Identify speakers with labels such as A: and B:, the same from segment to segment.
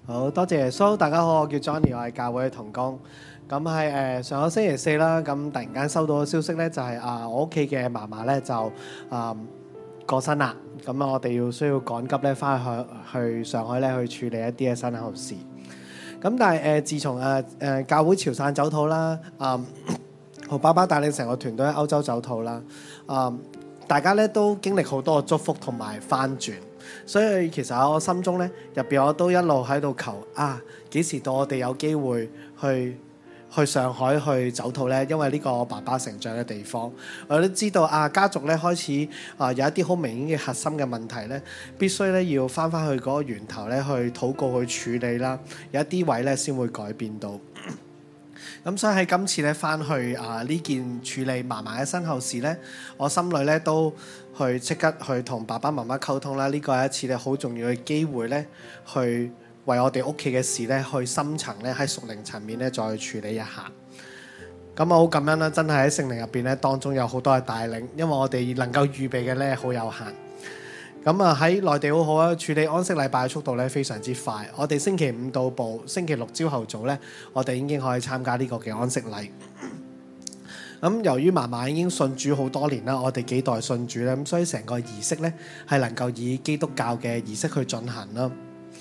A: 好多謝耶穌，大家好，我叫 Johnny，我係教會嘅同工。咁係上個星期四啦，咁突然間收到個消息咧，就係我屋企嘅嫲嫲咧就過身啦。咁我哋需要趕急咧翻去上海咧去處理一啲嘅身後事。咁但係自從教會潮汕走禱啦，何爸爸帶領成個團隊喺歐洲走禱啦，大家咧都經歷好多嘅祝福同埋翻轉。所以其實喺我心中咧，入邊我都一路喺度求幾時到我哋有機會去上海去走禱咧？因為呢個我爸爸成長嘅地方，我都知道家族咧開始有一啲好明顯嘅核心嘅問題咧，必須咧要翻去嗰個源頭咧去禱告去處理啦，有一啲位咧先會改變到。咁所以喺今次咧翻去呢件處理嫲嫲嘅身後事咧，我心裏咧都去即刻去同爸爸媽媽溝通啦。呢個係一次咧好重要嘅機會咧，去為我哋屋企嘅事咧去深層咧喺屬靈層面咧再去處理一下。咁我好感恩啦，真係喺聖靈入邊咧當中有好多嘅帶領，因為我哋能夠預備嘅咧好有限。咁喺內地好好啊，處理安息禮拜嘅速度咧非常之快。我哋星期五到埗，星期六朝頭早咧，我哋已經可以參加呢個嘅安息禮。咁由於嫲嫲已經信主好多年啦，我哋幾代信主咧，咁所以成個儀式咧係能夠以基督教嘅儀式去進行啦。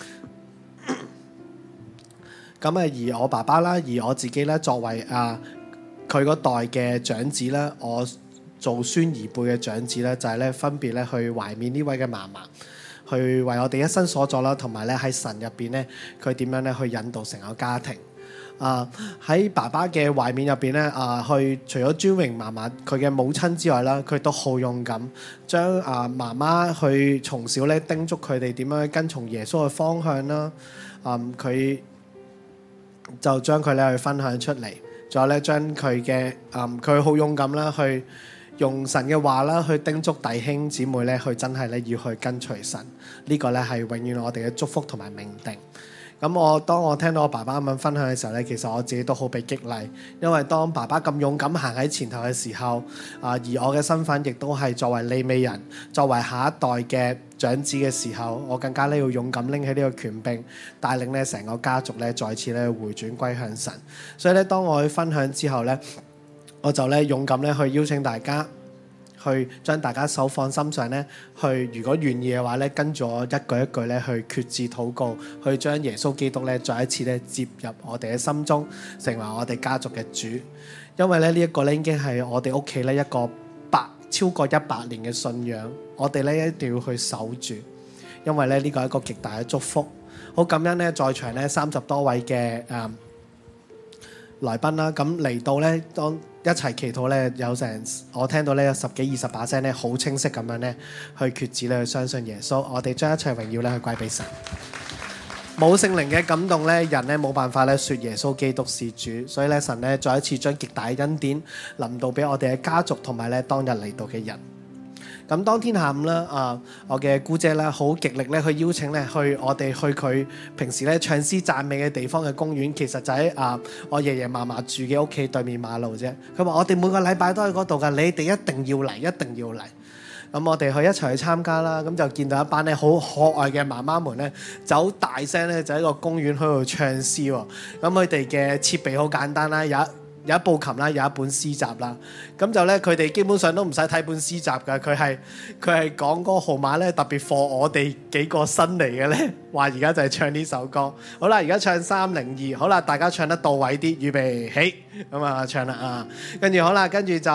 A: 咁而我爸爸啦，而我自己咧作為佢嗰代嘅長子啦，我做孫兒輩嘅長子咧，就係咧分別咧去懷緬呢位嘅嫲嫲，去為我哋一生所作啦，同埋咧喺神入邊咧，佢點樣咧去引導成個家庭。喺爸爸嘅懷緬入邊咧，去除咗尊榮嫲嫲佢嘅母親之外啦，佢都好勇敢，將媽媽去從小咧叮囑佢哋點樣去跟從耶穌嘅方向啦。佢就將佢咧去分享出嚟，仲有咧將佢嘅佢好勇敢啦，去用神嘅話啦，去叮囑弟兄姊妹咧，去真係咧要去跟隨神。呢個咧係永遠我哋嘅祝福同埋命定。咁當我聽到我爸爸咁樣分享嘅時候咧，其實我自己都好被激勵，因為當爸爸咁勇敢行喺前頭嘅時候，而我嘅身份亦都係作為利未人，作為下一代嘅長子嘅時候，我更加咧要勇敢拎起呢個權柄，帶領咧成個家族咧再次咧回轉歸向神。所以咧，當我去分享之後咧，我就咧勇敢咧去邀請大家，去將大家手放心上咧，去如果願意嘅話咧，跟住我一句一句咧去決志禱告，去將耶穌基督咧再一次咧接入我哋嘅心中，成為我哋家族嘅主。因為咧呢一個咧已經係我哋屋企咧一個超過100年嘅信仰，我哋咧一定要去守住，因為咧呢個係一個極大嘅祝福。好感恩咧在場咧30多位嘅來賓啦，咁嚟到咧當一齊祈禱咧，有成我聽到咧有10幾20把聲咧，好清晰咁樣咧去決志咧去相信耶穌。我哋將一切榮耀咧去歸俾神。冇聖靈嘅感動咧，人咧冇辦法咧說耶穌基督是主。所以咧神咧再一次將極大嘅恩典臨到俾我哋嘅家族同埋咧當日嚟到嘅人。咁當天下午啦，我嘅姑姐咧好極力咧去邀請咧我哋去佢平時咧唱詩讚美嘅地方嘅公園，其實就喺我爺爺嫲嫲住嘅屋企對面馬路啫。佢話我哋每個禮拜都喺嗰度㗎，你哋一定要嚟，一定要嚟。咁我哋一齊去參加啦。咁就見到一班咧好可愛嘅媽媽們咧，就好大聲咧就喺個公園喺度唱詩喎。咁佢哋嘅設備好簡單啦，有一部琴啦，有一本詩集啦，咁就咧佢哋基本上都唔使睇本詩集㗎，佢係講嗰個號碼咧特別課我哋幾個新嚟嘅咧，話而家就係唱呢首歌。好啦，而家唱302，好啦，大家唱得到位啲，預備起，咁唱啦跟住好啦，跟住就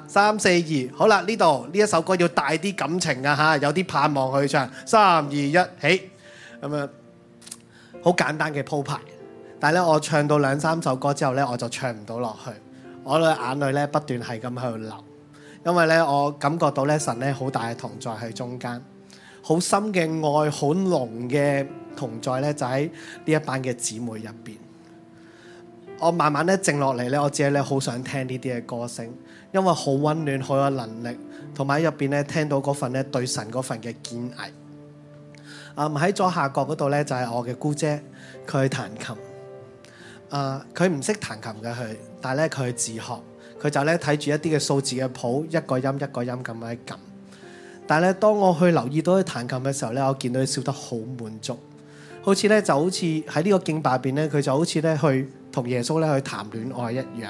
A: 342，好啦，呢一首歌要帶啲感情啊有啲盼望去唱，3、2、1，起，咁好簡單嘅鋪排。但係咧，我唱到2、3首歌之後咧，我就唱唔到落去，我嘅眼淚咧不斷係咁喺度流，因為咧我感覺到咧神咧好大嘅同在喺中間，好深嘅愛，好濃嘅同在咧就喺呢一班嘅姊妹入邊。我慢慢咧靜落嚟咧，我只係咧好想聽呢啲嘅歌聲，因為好溫暖，好有能力，同埋喺入邊咧聽到嗰份咧對神嗰份嘅堅毅。喺左下角嗰度咧就係我嘅姑姐，佢去彈琴。佢唔識彈琴嘅佢，但係咧佢自學，佢就咧睇住一啲嘅數字嘅譜，一個音一個音咁樣撳。但係咧，當我去留意到佢彈琴嘅時候咧，我見到佢笑得好滿足， 好似咧就好似喺呢個敬拜入邊咧，佢就好似咧去同耶穌咧去談戀愛一樣，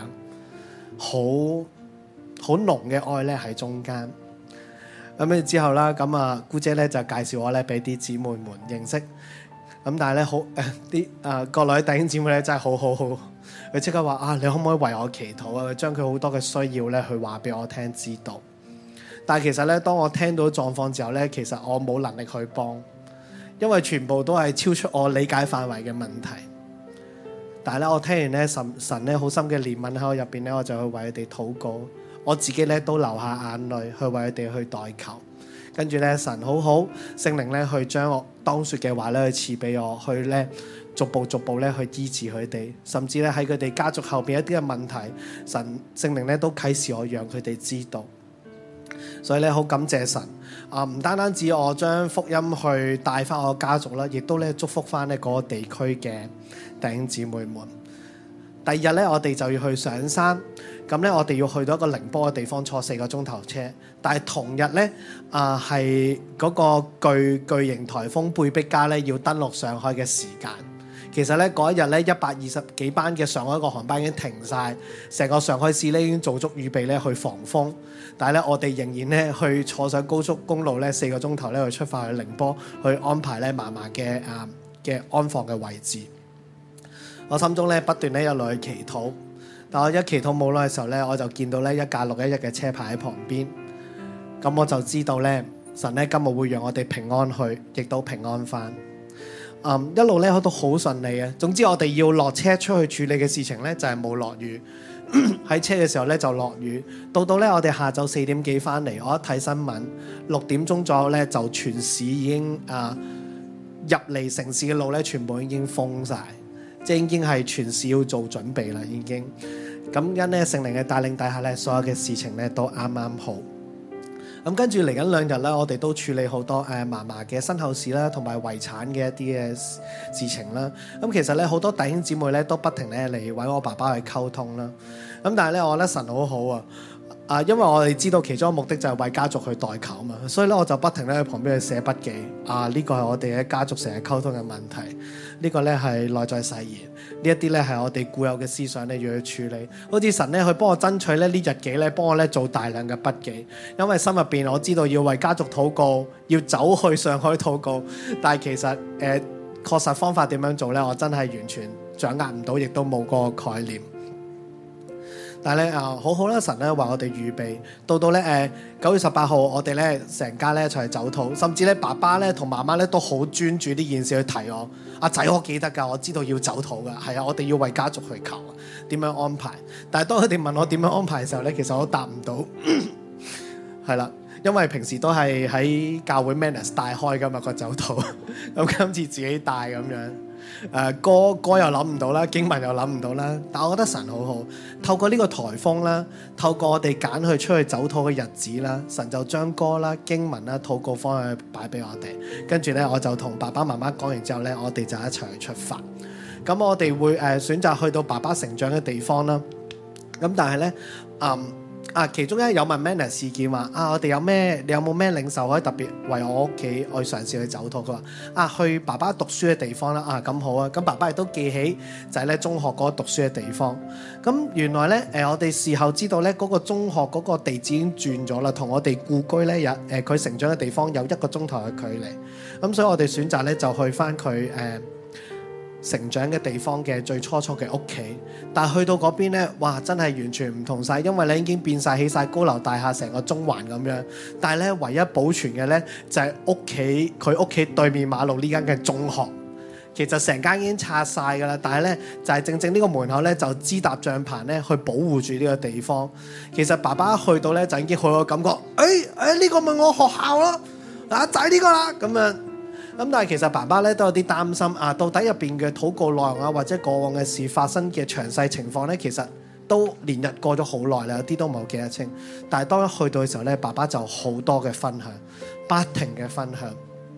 A: 好濃嘅愛咧喺中間。咁之後啦，咁啊姑姐咧就介紹我咧俾啲姊妹們認識。咁但係咧好啲國內弟兄姊妹咧真係好，佢即刻話啊，你可唔可以為我祈禱啊？佢將佢好多嘅需要咧去話俾我聽知道。但係其實咧，當我聽到狀況之後咧，其實我冇能力去幫，因為全部都係超出我理解範圍嘅問題。但係咧，我聽完咧神咧好深嘅憐憫喺我入邊咧，我就去為佢哋禱告。我自己咧都流下眼淚去為佢哋去代求。跟住咧，神好好，聖靈咧去將我當說嘅話咧去賜俾我，去咧逐步咧去醫治佢哋，甚至咧喺佢哋家族後邊一啲嘅問題，聖靈咧都啟示我，讓佢哋知道。所以咧好感謝神唔單止我將福音去帶翻我家族啦，亦都咧祝福翻呢嗰個地區嘅弟兄姊妹們。第二日咧，我哋就要去上山，咁咧我哋要去到一個寧波嘅地方，坐4個鐘頭車。但係同日咧係嗰個巨型颱風貝碧嘉咧要登陸上海嘅時間。其實咧嗰一日咧120幾班嘅上海個航班已經停晒，成個上海市咧已經做足預備咧去防風。但係咧我哋仍然咧去坐上高速公路咧4個鐘頭咧去出發去寧波，去安排咧嫲嫲嘅安放嘅位置。我心中咧不斷咧一路去祈禱，但我一祈禱冇耐嘅時候咧，我就見到咧一架611嘅車牌喺旁邊，咁我就知道咧神咧今日會讓我哋平安去，亦都平安翻。一路咧都好順利嘅。總之我哋要落車出去處理嘅事情咧就係冇落雨，喺車嘅時候咧就落雨。到咧我哋下晝4點幾翻嚟，我一睇新聞6點鐘左右咧就全市已經入嚟城市嘅路咧全部已經封晒。即係已經係全市要做準備啦，已經。咁因咧聖靈嘅帶領底下咧，所有嘅事情咧都啱啱好。咁跟住嚟緊2日咧，我哋都處理好多嫲嫲嘅身後事啦，同埋遺產嘅一啲嘅事情啦。咁其實咧好多弟兄姊妹咧都不停咧嚟揾我爸爸去溝通啦。咁但係咧我覺得神好好啊，因為我哋知道其中一個目的就係為家族去代求嘛，所以咧我就不停咧喺旁邊去寫筆記。呢個係我哋喺家族成日溝通嘅問題，呢個咧係內在誓言，呢一啲咧係我哋固有嘅思想咧要去處理。好似神咧去幫我爭取咧呢日記咧，幫我咧做大量嘅筆記，因為心入邊我知道要為家族禱告，要走去上海禱告，但係其實確實方法點樣做咧，我真係完全掌握唔到，亦都冇嗰個概念。但係咧好好啦，神咧為我哋預備，到咧9月18號，我哋咧成家咧一齊走禱，甚至咧爸爸咧同媽媽咧都好專注呢件事去提我。阿仔，我記得㗎，我知道要走禱㗎，係啊，我哋要為家族去求啊，點樣安排？但係當佢哋問我點樣安排嘅時候咧，其實我都答唔到，係啦，因為平時都係喺教會 Manners 帶開㗎嘛個走禱，咁今次自己帶咁樣。歌又諗唔到啦，經文又諗唔到啦，但我覺得神好好，透過呢個颱風啦，透過我哋揀去出去走禱嘅日子啦，神就將歌啦、經文啦、禱告方向擺俾我哋，跟住咧我就同爸爸媽媽講完之後咧，我哋就一齊去出發。咁我哋會選擇去到爸爸成長嘅地方啦。咁但係咧其中有問 Manner 事件話我哋你有冇咩領袖可以特別為我屋企我嘗試去走禱？佢話去爸爸讀書嘅地方啦。咁好啊，咁爸爸亦都記起就係咧中學嗰個讀書嘅地方。咁原來咧我哋事後知道咧嗰個中學嗰個地址已經轉咗啦，同我哋故居咧佢成長嘅地方有1個鐘頭嘅距離。咁所以我哋選擇咧就去翻佢成長嘅地方嘅最初嘅屋企，但係去到嗰邊咧，哇！真係完全唔同晒，因為咧已經變晒起晒高樓大廈，成個中環咁樣。但係咧，唯一保存嘅咧就係佢屋企對面馬路呢間嘅中學。其實成間已經拆晒㗎啦，但係咧就係正正呢個門口咧就支搭帳棚咧去保護住呢個地方。其實爸爸去到咧就已經好有感覺，呢個咪我學校咯，就係呢個啦咁樣。咁但係其實爸爸咧都有啲擔心到底入邊嘅禱告內容或者過往嘅事發生嘅詳細情況咧，其實都連日過咗好耐啦，有啲都冇記得清。但係當一去到嘅時候咧，爸爸就好多嘅分享，不停嘅分享。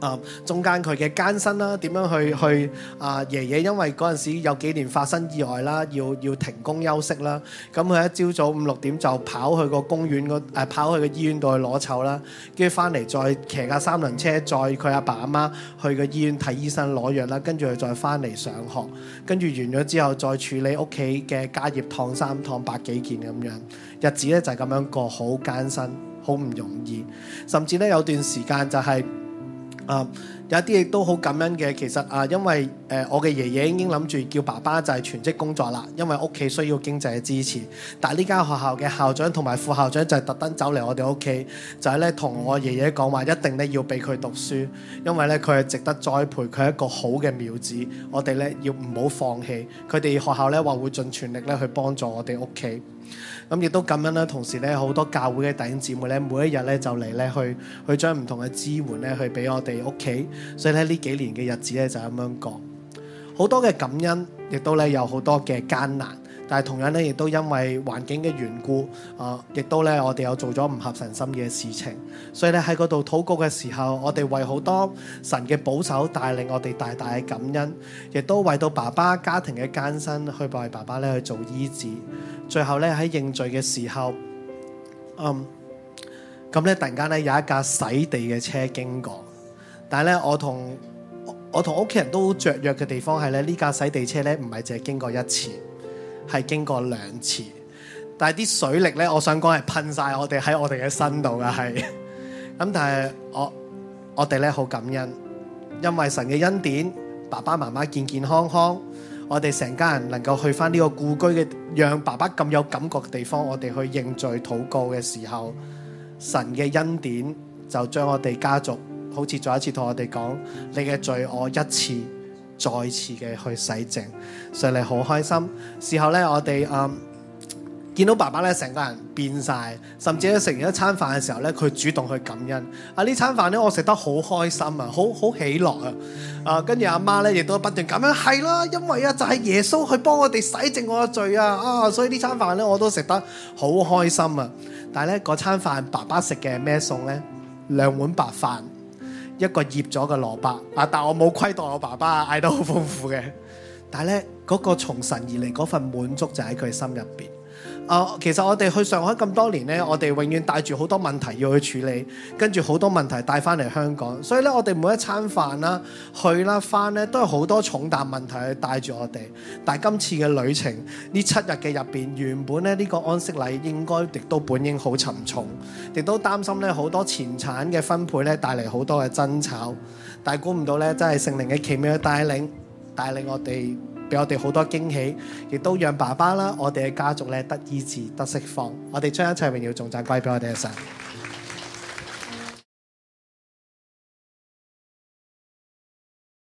A: 中間佢嘅艱辛啦，點樣去爺爺因為嗰陣時有幾年發生意外啦，要停工休息啦。咁佢一朝早5、6點就跑去個公園跑去個醫院度去攞籌啦，跟住翻嚟再騎架3輪車載佢阿爸阿媽去個醫院睇醫生攞藥啦，跟住佢再翻嚟上學，跟住完咗之後再處理屋企嘅家業燙衫燙百幾件咁樣，日子咧就係咁樣過，好艱辛，好唔容易，甚至咧有段時間就係、有一啲亦都好感恩嘅，其實因為我嘅爺爺已經諗住叫爸爸就係全職工作啦，因為屋企需要經濟嘅支持。但係呢間學校嘅校長同埋副校長就係特登走嚟我哋屋企，就係咧同我爺爺講話，一定咧要俾佢讀書，因為咧佢係值得栽培，佢係一個好嘅苗子，我哋咧要唔好放棄。佢哋學校咧話會盡全力咧去幫助我哋屋企。咁亦都咁樣啦，同時咧好多教會嘅弟兄姊妹咧，每一日咧就嚟咧去將唔同嘅支援咧去俾我哋屋企，所以咧呢幾年嘅日子咧就咁樣過，好多嘅感恩，亦都咧有好多嘅艱難，但係同樣咧亦都因為環境嘅緣故，亦都咧我哋有做咗唔合神心嘅事情，所以咧喺嗰度禱告嘅時候，我哋為好多神嘅保守帶領我哋大大嘅感恩，亦都為到爸爸家庭嘅艱辛去為爸爸咧去做醫治。最後咧喺認罪嘅時候，咁咧突然間咧有一架洗地嘅車經過，但係咧我同屋企人都好雀躍嘅地方係咧，呢架洗地車咧唔係淨係經過一次，係經過2次，但係啲水力咧，我想講係噴晒我哋喺我哋嘅身度嘅係，咁但係我哋咧好感恩，因為神嘅恩典，爸爸媽媽健健康康。我哋成家人能夠去返呢個故居嘅，讓爸爸咁有感覺嘅地方，我哋去認罪禱告嘅時候，神嘅恩典就將我哋家族好似再一次同我哋講，你嘅罪我一次再次嘅去洗淨，所以你好開心。事後咧，我哋見到爸爸咧成個人變晒，甚至咧食完一餐飯嘅時候咧，佢主動去感恩。呢餐飯咧我食得好開心啊，好喜樂啊！跟住阿媽咧亦都不斷咁樣，係啦，因為就係耶穌去幫我哋洗淨我嘅罪啊！所以呢餐飯咧我都食得好開心啊！但係咧嗰餐飯爸爸食嘅係咩餸咧？2碗白飯，一個醃咗嘅蘿蔔但我冇虧待我爸爸，嗌得好豐富嘅。但係咧嗰個從神而嚟嗰份滿足就喺佢心入邊。其實我哋去上海咁多年咧，我哋永遠帶住好多問題要去處理，跟住好多問題帶翻嚟香港，所以咧我哋每一餐飯啦、去啦、翻咧，都有好多重擔問題去帶住我哋。但係今次嘅旅程呢7日嘅入邊，原本咧呢個安息禮應該亦都本應好沉重，亦都擔心咧好多錢產嘅分配咧帶嚟好多嘅爭吵，但係估唔到咧真係聖靈嘅奇妙嘅帶領我哋。俾我哋好多驚喜，亦都讓爸爸啦，我哋嘅家族咧得醫治、得釋放。我哋將一切榮耀頌讚歸俾我哋嘅神。